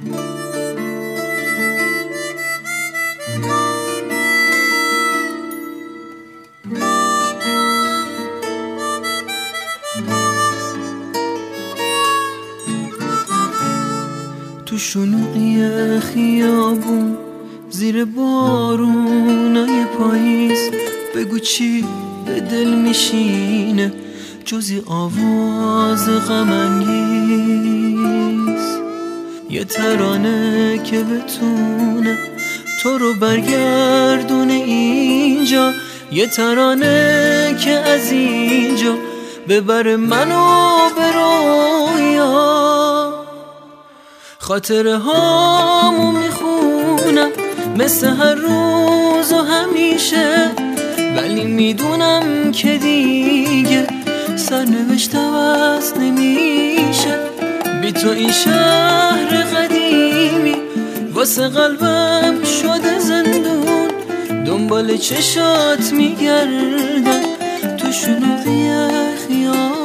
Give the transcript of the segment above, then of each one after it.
تو شلوغی خیابون زیر بارونای پاییز بگو چی به دل میشینه جزی آواز غم انگیز، یه ترانه که بتونه تو رو برگردونه اینجا، یه ترانه که از اینجا ببره منو به رویا. خاطره هامو میخونم مثل هر روز و همیشه، ولی میدونم که دیگه سرنوشت عوض نمیشه. بی تو این شهر قدیمی واسه قلبم شده زندون، دنبال چشات میگردم تو شلوغی خیابون.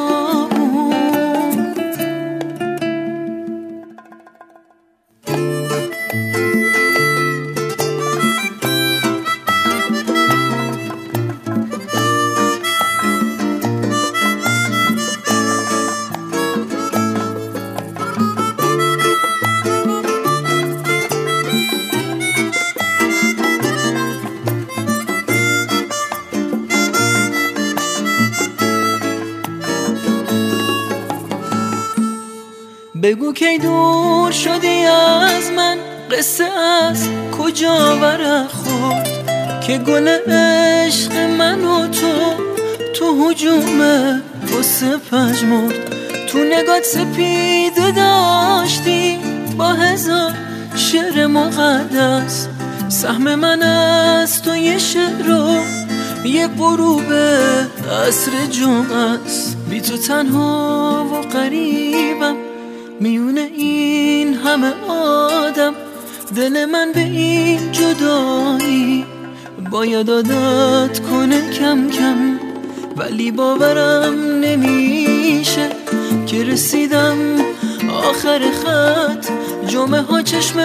بگو کی دور شدی از من، قصه از کجا برخورد که گل عشق من و تو هجومه واسه پژمرد. تو نگات سپیده داشتی با هزار شعر مقدس، سهم من از تو یه شعر و یه غروب عصر جمعه است. بی تو تنها و غریبم میونه این همه آدم، دل من به این جدایی باید عادت کنه کم کم، ولی باورم نمیشه که رسیدم آخر خط. جمعه ها چشم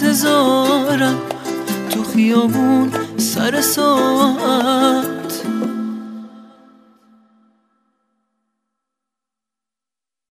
انتظارم تو خیابون سر ساعت.